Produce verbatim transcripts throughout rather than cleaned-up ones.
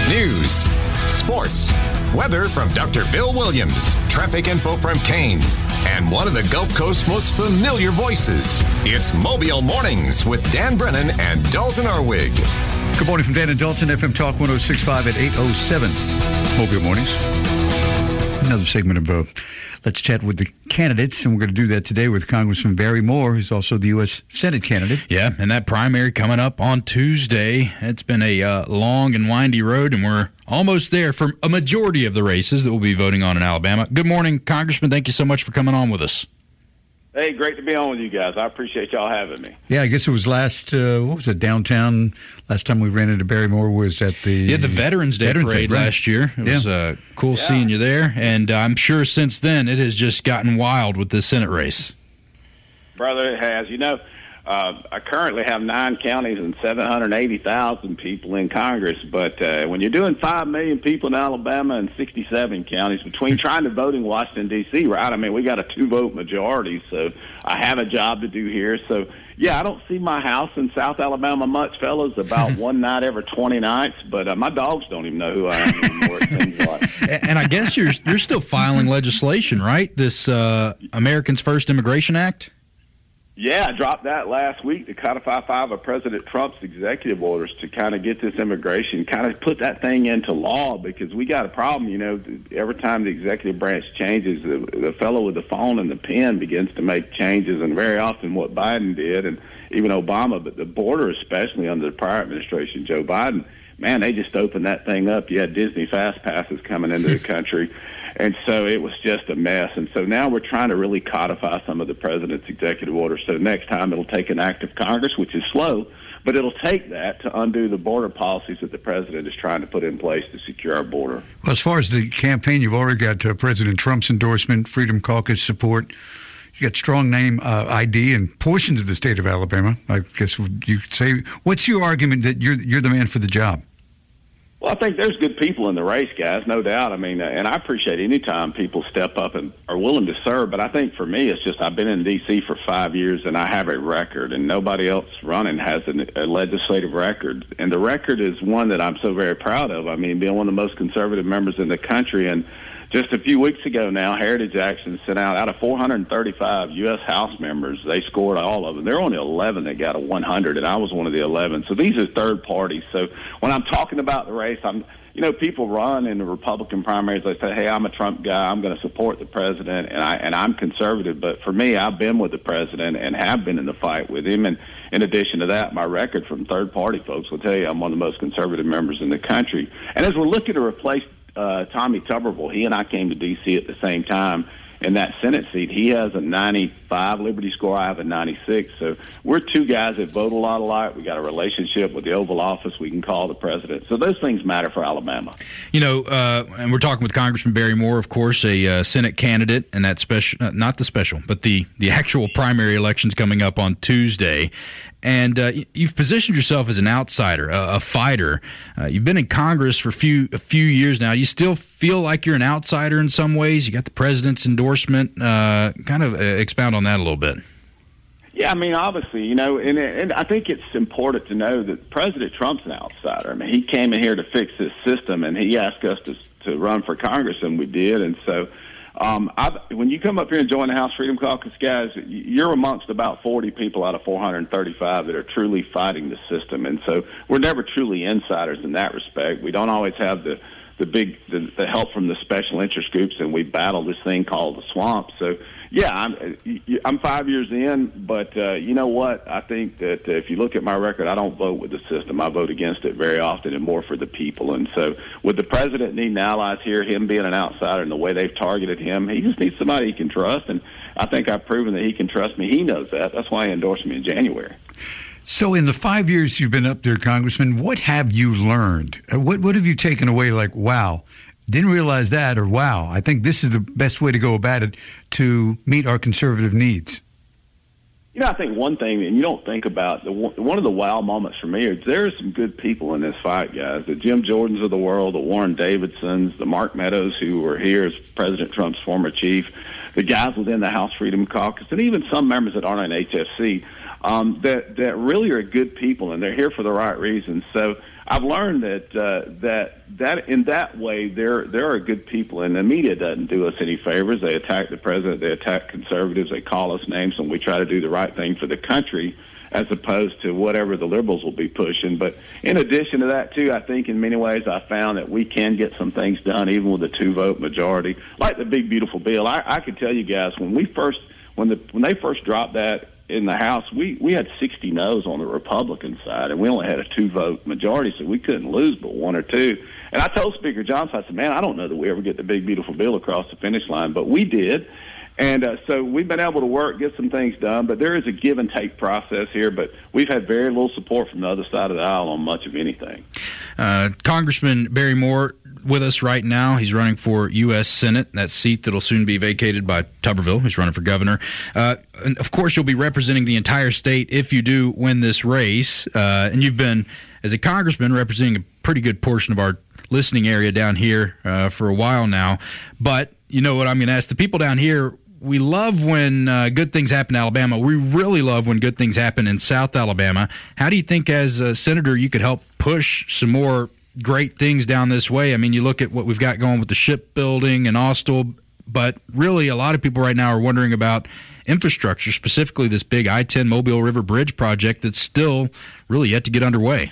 News, sports, weather from Doctor Bill Williams, traffic info from Kane, and one of the Gulf Coast's most familiar voices. It's Mobile Mornings with Dan Brennan and Dalton Arwig. Good morning from Dan and Dalton, F M Talk one oh six point five at eight oh seven. Mobile Mornings. Another segment of uh, Let's Chat with the Candidates, and we're going to do that today with Congressman Barry Moore, who's also the U S Senate candidate. Yeah, and that primary coming up on Tuesday. It's been a uh, long and windy road, and we're almost there for a majority of the races that we'll be voting on in Alabama. Good morning, Congressman. Thank you so much for coming on with us. Hey, great to be on with you guys. I appreciate y'all having me. Yeah, I guess it was last, uh, what was it, downtown? Last time we ran into Barry Moore was at the... Yeah, the Veterans Day Veterans Parade Day, right. last year. It yeah. was uh, cool yeah. seeing you there, and uh, I'm sure since then it has just gotten wild with this Senate race. Brother, it has. You know, uh, I currently have nine counties and seven hundred eighty thousand people in Congress, but uh, when you're doing five million people in Alabama and sixty-seven counties, between trying to vote in Washington, D C, right? I mean, we got a two-vote majority, so I have a job to do here. So, yeah, I don't see my house in South Alabama much, fellas, about one night every twenty nights, but uh, my dogs don't even know who I am anymore, it seems like. And I guess you're, you're still filing legislation, right? This uh, Americans First Immigration Act? Yeah, I dropped that last week to codify five of President Trump's executive orders to kind of get this immigration, kind of put that thing into law, because we got a problem. You know, every time the executive branch changes, the, the fellow with the phone and the pen begins to make changes, and very often what Biden did, and even Obama, but the border, especially under the prior administration, Joe Biden, man, they just opened that thing up. You had Disney Fast Passes coming into the country. And so it was just a mess. And so now we're trying to really codify some of the president's executive orders. So next time it'll take an act of Congress, which is slow, but it'll take that to undo the border policies that the president is trying to put in place to secure our border. Well, as far as the campaign, you've already got uh, President Trump's endorsement, Freedom Caucus support. You got strong name uh, I D in portions of the state of Alabama. I guess you could say, what's your argument that you're you're the man for the job? Well, I think there's good people in the race, guys, no doubt. I mean, and I appreciate any time people step up and are willing to serve. But I think for me, it's just I've been in D C for five years, and I have a record, and nobody else running has a legislative record. And the record is one that I'm so very proud of. I mean, being one of the most conservative members in the country. And just a few weeks ago now, Heritage Action sent out, out of four hundred thirty-five U S House members, they scored all of them. There were only eleven that got a one hundred, and I was one of the eleven. So these are third parties. So when I'm talking about the race, I'm, you know, people run in the Republican primaries. They say, hey, I'm a Trump guy. I'm going to support the president, and, I, and I'm conservative. But for me, I've been with the president and have been in the fight with him. And in addition to that, my record from third-party folks will tell you I'm one of the most conservative members in the country. And as we're looking to replace Uh, Tommy Tuberville, he and I came to D C at the same time in that Senate seat. He has a ninety-five Liberty score. I have a ninety-six. So we're two guys that vote a lot alike. We got a relationship with the Oval Office. We can call the president. So those things matter for Alabama. You know, uh, and we're talking with Congressman Barry Moore, of course, a uh, Senate candidate, and that special, uh, not the special, but the, the actual primary elections coming up on Tuesday. And uh, you've positioned yourself as an outsider, a, a fighter. Uh, you've been in Congress for a few, a few years now. You still feel like you're an outsider in some ways? You got the president's endorsement. Uh, kind of uh, expound on that a little bit. Yeah, I mean, obviously, you know, and, and I think it's important to know that President Trump's an outsider. I mean, he came in here to fix this system, and he asked us to, to run for Congress, and we did. And so Um, I've, when you come up here and join the House Freedom Caucus, guys, you're amongst about forty people out of four hundred thirty-five that are truly fighting the system. And so we're never truly insiders in that respect. We don't always have the, the big the, the help from the special interest groups, and we battle this thing called the swamp. So, yeah, I'm, I'm five years in, but uh, you know what? I think that uh, if you look at my record, I don't vote with the system. I vote against it very often and more for the people. And so with the president needing allies here, him being an outsider and the way they've targeted him, he just needs somebody he can trust. And I think I've proven that he can trust me. He knows that. That's why he endorsed me in January. So in the five years you've been up there, Congressman, what have you learned? What, what have you taken away like, wow, didn't realize that, or wow, I think this is the best way to go about it to meet our conservative needs? You know, I think one thing that you don't think about, the, one of the wow moments for me is there are some good people in this fight, guys. The Jim Jordans of the world, the Warren Davidsons, the Mark Meadows, who were here as President Trump's former chief, the guys within the House Freedom Caucus, and even some members that aren't in H F C, um, that, that really are good people, and they're here for the right reasons. So I've learned that uh, that that in that way there there are good people, and the media doesn't do us any favors. They attack the president, they attack conservatives, they call us names, and we try to do the right thing for the country, as opposed to whatever the liberals will be pushing. But in addition to that, too, I think in many ways I found that we can get some things done, even with a two-vote majority, like the big, beautiful bill. I, I could tell you guys, when we first, when the when they first dropped that in the House, we, we had sixty no's on the Republican side, and we only had a two-vote majority, so we couldn't lose but one or two. And I told Speaker Johnson, I said, man, I don't know that we ever get the big, beautiful bill across the finish line, but we did. And uh, so we've been able to work, get some things done, but there is a give and take process here, but we've had very little support from the other side of the aisle on much of anything. Uh, Congressman Barry Moore with us right now. He's running for U S Senate, that seat that'll soon be vacated by Tuberville, who's running for governor. Uh, and of course, you'll be representing the entire state if you do win this race. Uh, and you've been, as a congressman, representing a pretty good portion of our listening area down here uh, for a while now. But you know what I'm going to ask the people down here. We love when uh, good things happen in Alabama. We really love when good things happen in South Alabama. How do you think, as a senator, you could help push some more great things down this way? I mean, you look at what we've got going with the shipbuilding and Austell, but really a lot of people right now are wondering about infrastructure, specifically this big I ten Mobile River Bridge project that's still really yet to get underway.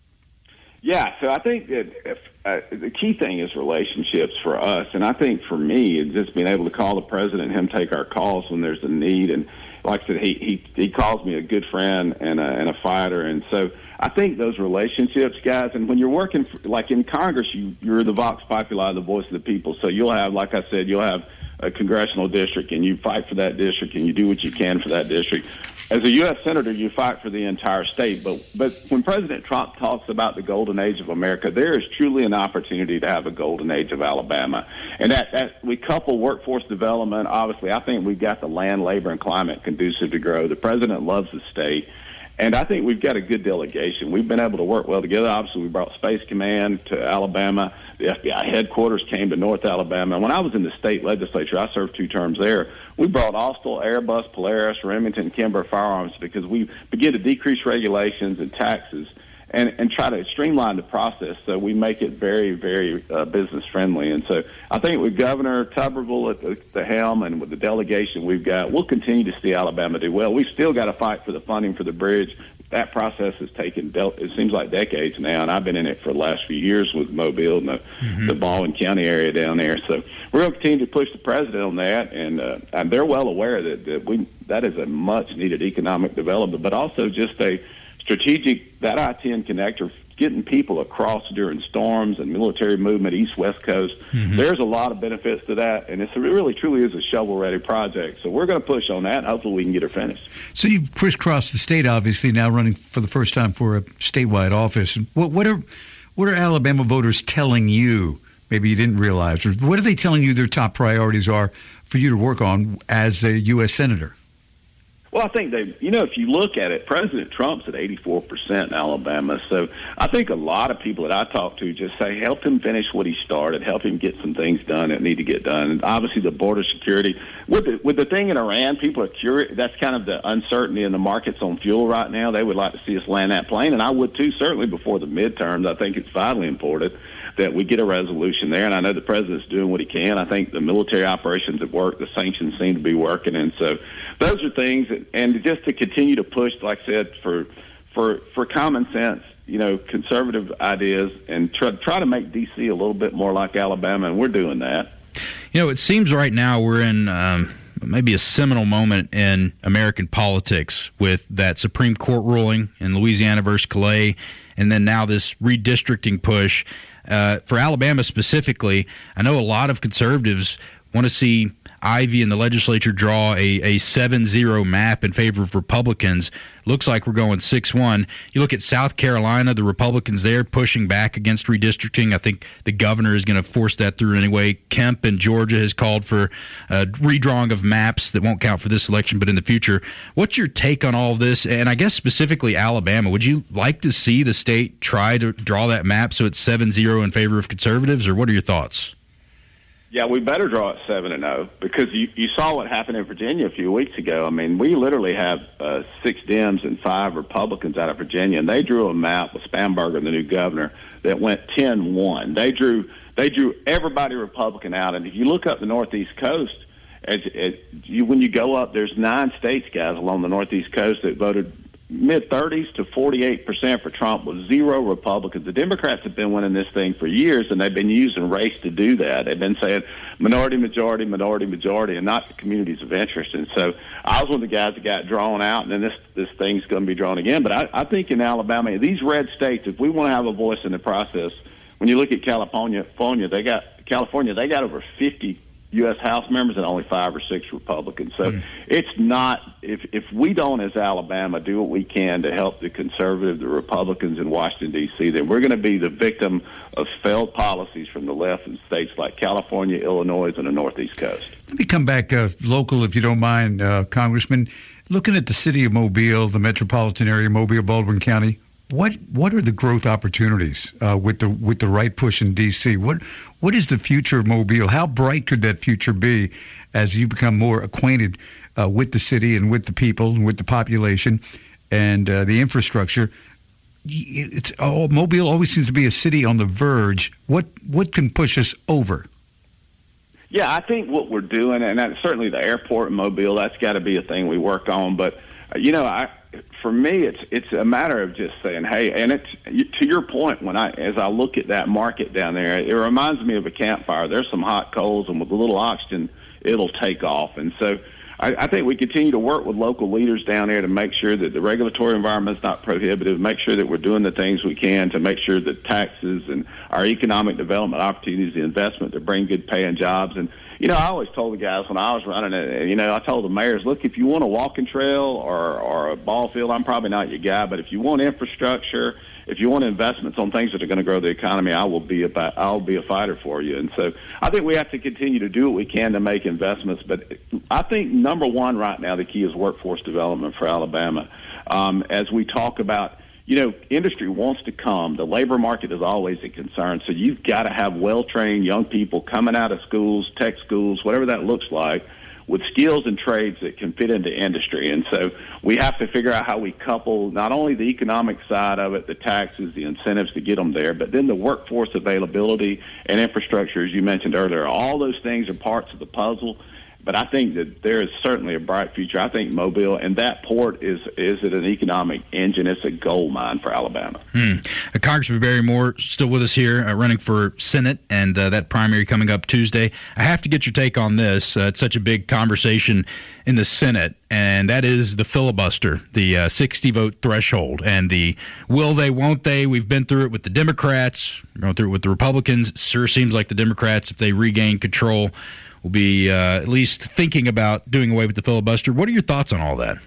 Yeah, so I think that if, uh, the key thing is relationships for us, and I think for me, it's just being able to call the president and him take our calls when there's a need. And like I said, he he, he calls me a good friend and a, and a fighter, and so I think those relationships, guys, and when you're working, for, like in Congress, you, you're the vox populi, the voice of the people, so you'll have, like I said, you'll have a congressional district, and you fight for that district, and you do what you can for that district. As a U S senator, you fight for the entire state. But but when President Trump talks about the golden age of America, there is truly an opportunity to have a golden age of Alabama. And that, that we couple workforce development. Obviously, I think we've got the land, labor, and climate conducive to grow. The president loves the state. And I think we've got a good delegation. We've been able to work well together. Obviously, we brought Space Command to Alabama. The F B I headquarters came to North Alabama. And when I was in the state legislature, I served two terms there. We brought Austell, Airbus, Polaris, Remington, Kimber firearms because we begin to decrease regulations and taxes and, and try to streamline the process so we make it very, very uh, business-friendly. And so I think with Governor Tuberville at the, the helm and with the delegation we've got, we'll continue to see Alabama do well. We've still got to fight for the funding for the bridge. That process has taken, it seems like decades now, and I've been in it for the last few years with Mobile and the, mm-hmm. the Baldwin County area down there. So we're going to continue to push the president on that, and, uh, and they're well aware that, that we that is a much-needed economic development, but also just a strategic, that I ten connector, getting people across during storms and military movement, east-west coast. Mm-hmm. There's a lot of benefits to that, and it's, it really truly is a shovel-ready project. So we're going to push on that, and hopefully we can get it finished. So you've crisscrossed the state, obviously, now running for the first time for a statewide office. What, what are what are Alabama voters telling you, maybe you didn't realize, or what are they telling you their top priorities are for you to work on as a U S senator? Well, I think they, you know, if you look at it, President Trump's at eighty-four percent in Alabama. So I think a lot of people that I talk to just say, help him finish what he started, help him get some things done that need to get done. And obviously the border security. With the, with the thing in Iran, people are curious. That's kind of the uncertainty in the markets on fuel right now. They would like to see us land that plane, and I would too, certainly before the midterms. I think it's vitally important that we get a resolution there, and I know the president's doing what he can. I think the military operations have worked. The sanctions seem to be working, and so those are things, that, and just to continue to push, like I said, for for for common sense, you know, conservative ideas, and try, try to make D C a little bit more like Alabama, and we're doing that. You know, it seems right now we're in um, maybe a seminal moment in American politics with that Supreme Court ruling in Louisiana versus Calais, and then now this redistricting push. Uh, for Alabama specifically, I know a lot of conservatives want to see Ivey and the legislature draw a, a seven zero map in favor of Republicans. Looks like we're going six one. You look at South Carolina, the Republicans there pushing back against redistricting. I think the governor is going to force that through anyway. Kemp in Georgia has called for a redrawing of maps that won't count for this election but in the future. What's your take on all of this? And I guess specifically Alabama, would you like to see the state try to draw that map so it's seven zero in favor of conservatives, or what are your thoughts? Yeah, we better draw at seven and zero because you, you saw what happened in Virginia a few weeks ago. I mean, we literally have uh, six Dems and five Republicans out of Virginia, and they drew a map with Spanberger, the new governor, that went ten one. They drew they drew everybody Republican out, and if you look up the Northeast Coast, as, as you, when you go up, there's nine states, guys, along the Northeast Coast that voted mid-thirties to forty-eight percent for Trump with zero Republicans. The Democrats have been winning this thing for years, and they've been using race to do that. They've been saying minority, majority, minority, majority, and not the communities of interest. And so I was one of the guys that got drawn out, and then this, this thing's going to be drawn again. But I, I think in Alabama, these red states, if we want to have a voice in the process, when you look at California, they got California, they got over fifty U S House members and only five or six Republicans. So mm. it's not, if if we don't as Alabama do what we can to help the conservative, the Republicans in Washington, D C, then we're going to be the victim of failed policies from the left in states like California, Illinois, and the Northeast Coast. Let me come back uh, local, if you don't mind, uh, Congressman. Looking at the city of Mobile, the metropolitan area, Mobile, Baldwin County, What what are the growth opportunities uh, with the with the right push in D C? What what is the future of Mobile? How bright could that future be as you become more acquainted uh, with the city and with the people and with the population and uh, the infrastructure? It's oh, Mobile always seems to be a city on the verge. What what can push us over? Yeah, I think what we're doing, and that's certainly the airport in Mobile, that's got to be a thing we work on. But uh, you know, I. For me, it's it's a matter of just saying, hey, and it's to your point. When I as I look at that market down there, it reminds me of a campfire. There's some hot coals, and with a little oxygen, it'll take off. And so, I, I think we continue to work with local leaders down there to make sure that the regulatory environment is not prohibitive. Make sure that we're doing the things we can to make sure that taxes and our economic development opportunities, the investment to bring good paying jobs. And you know, I always told the guys when I was running it, you know, I told the mayors, look, if you want a walking trail or, or a ball field, I'm probably not your guy. But if you want infrastructure, if you want investments on things that are going to grow the economy, I will be a, I'll be a fighter for you. And so I think we have to continue to do what we can to make investments. But I think number one right now, the key is workforce development for Alabama. Um, as we talk about, you know, industry wants to come. The labor market is always a concern. So you've got to have well-trained young people coming out of schools, tech schools, whatever that looks like, with skills and trades that can fit into industry. And so we have to figure out how we couple not only the economic side of it, the taxes, the incentives to get them there, but then the workforce availability and infrastructure, as you mentioned earlier. All those things are parts of the puzzle. But I think that there is certainly a bright future. I think Mobile and that port is is it an economic engine? It's a gold mine for Alabama. Hmm. Uh, Congressman Barry Moore still with us here, uh, running for Senate, and uh, that primary coming up Tuesday. I have to get your take on this. Uh, it's such a big conversation in the Senate, and that is the filibuster, the uh, sixty-vote threshold, and the will they, won't they. We've been through it with the Democrats, going through it with the Republicans. It sure seems like the Democrats, if they regain control, will be uh, at least thinking about doing away with the filibuster. What are your thoughts on all that?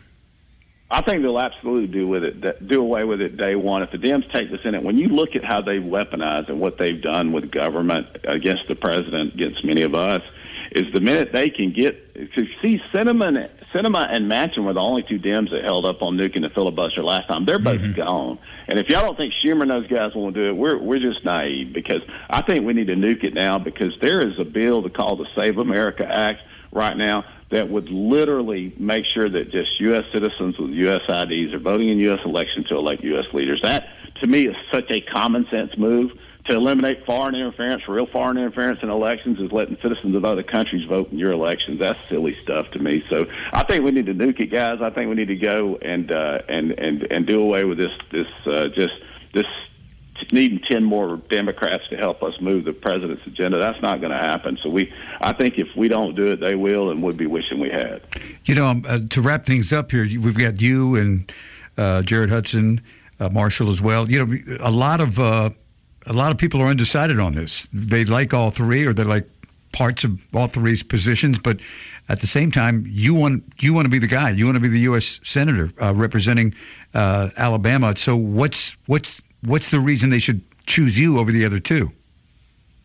I think they'll absolutely do with it, do away with it day one. If the Dems take the Senate, when you look at how they've weaponized and what they've done with government against the president, against many of us, is the minute they can get to see Sinema, Sinema and Manchin were the only two Dems that held up on nuking the filibuster last time. They're both mm-hmm. gone. And if y'all don't think Schumer and those guys won't do it, we're we're just naive, because I think we need to nuke it now, because there is a bill called the Save America Act right now that would literally make sure that just U S citizens with U S I Ds are voting in U S elections to elect U S leaders. That, to me, is such a common sense move. To eliminate foreign interference, real foreign interference in elections, is letting citizens of other countries vote in your elections. That's silly stuff to me. So I think we need to nuke it, guys. I think we need to go and uh, and, and and do away with this this uh, just this needing ten more Democrats to help us move the president's agenda. That's not going to happen. So we, I think if we don't do it, they will, and we'd be wishing we had. You know, um, uh, to wrap things up here, we've got you and uh, Jared Hudson, uh, Marshall as well. You know, a lot of. Uh, A lot of people are undecided on this. They like all three, or they like parts of all three positions. But at the same time, you want you want to be the guy. You want to be the U S senator uh, representing uh, Alabama. So what's what's what's the reason they should choose you over the other two?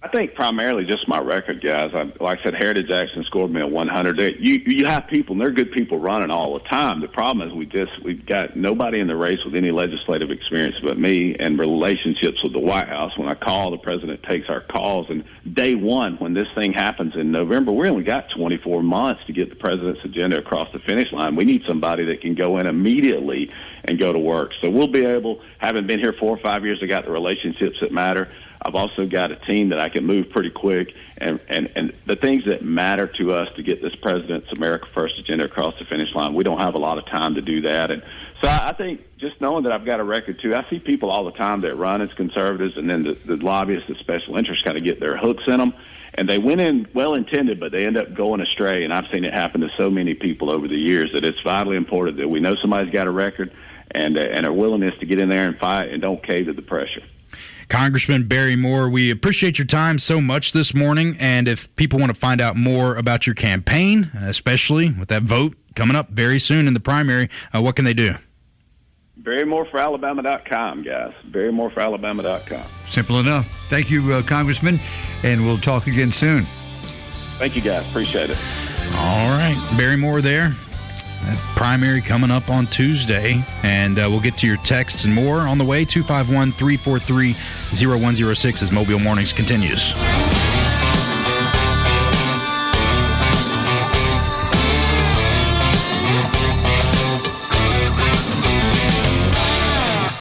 I think primarily just my record, guys. I, like I said, Heritage Action scored me a one hundred. You you have people, and they're good people running all the time. The problem is we just we've got nobody in the race with any legislative experience but me, and relationships with the White House. When I call, the president takes our calls, and day one when this thing happens in November, we only got twenty-four months to get the president's agenda across the finish line. We need somebody that can go in immediately and go to work. So we'll be able, having been here four or five years, I got the relationships that matter. I've also got a team that I can move pretty quick, and, and, and the things that matter to us to get this president's America First agenda across the finish line, we don't have a lot of time to do that. And so I, I think just knowing that I've got a record, too, I see people all the time that run as conservatives, and then the, the lobbyists, the special interests kind of get their hooks in them, and they went in well-intended, but they end up going astray, and I've seen it happen to so many people over the years that it's vitally important that we know somebody's got a record and, uh, and a willingness to get in there and fight and don't cave to the pressure. Congressman Barry Moore, we appreciate your time so much this morning, and if people want to find out more about your campaign, especially with that vote coming up very soon in the primary, uh, what can they do? Barry Moore for Alabama dot com, guys. Barry Moore for Alabama dot com. Simple enough. Thank you, uh, Congressman, and we'll talk again soon. Thank you, guys. Appreciate it. All right. Barry Moore there. That primary coming up on Tuesday, and uh, we'll get to your texts and more on the way. two five one, three four three, zero one zero six as Mobile Mornings continues.